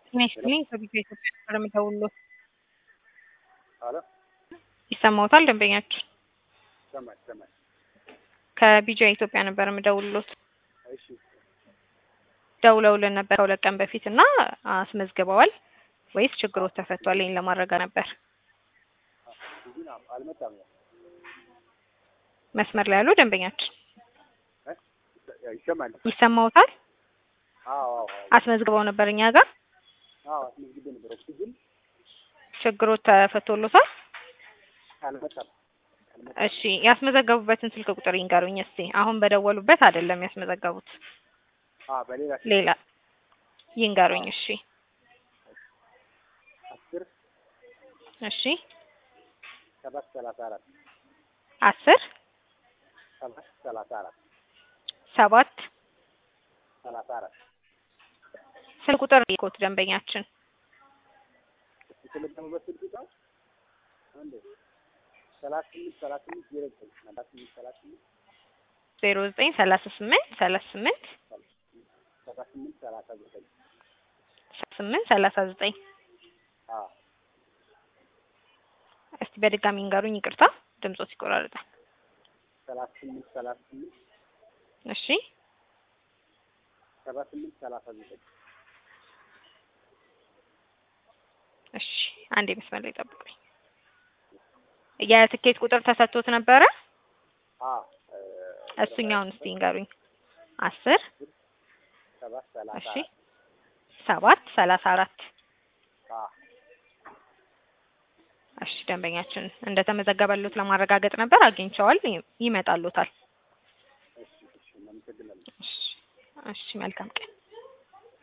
ይመስልኝ ከቢጃ ኢትዮጵያ ነበር የምደውልዎት። አሎ ይሰማዎታል ደንበኛችን? ይሰማል። ከቢጃ ኢትዮጵያ ነበር የምደውልዎት። እሺ ደውለውልን ነበር ከሁለት ቀን በፊት እና አስመዝግበዋል ወይስ ችግሮት ተፈቷል? ይሄን ለማረጋገጥ ነበር። ግን አልመጣም። መስመር ላይ ያሉ ደንበኛችን ይሰማል። ይሰማዎታል? አዎ አስመዝግበው ነበር እኛ ጋር። አስመዝግቤ ነበር። ግን ችግሮት ተፈቶሎታል? አልመጣም። እሺ ያስመዘገቡበትን ስልክ ቁጥር ይንገሩኝ እስቲ። አሁን በደወሉበት አይደለም ያስመዘገቡት። በሌላ ሌላ ይንገሩኝ። እሺ 10 እሺ 734 10 734 734 ስልክ ቁጥር ይኮት ደንበኛችን የተመደበበት ስልክ ቁጥር አንዴ 38 እስቲ በድጋሚ እንገሩኝ። ይቅርታ ድምጾት ይቆራረጣል። 38 እሺ 39 እሺ አንዴ መስመር ላይ ጠብቁኝ። የትኬት ቁጥር ተሰጥቶት ነበረ? እሱኛውን እስቲ እንገሩኝ። 10 እሺ 734 እሺ ደንበኛችን እንደተመዘገበሉት ለማረጋገጥ ነበር። አግኝተዋል። ይመጣሉታል። እሺ መልካም ቀን።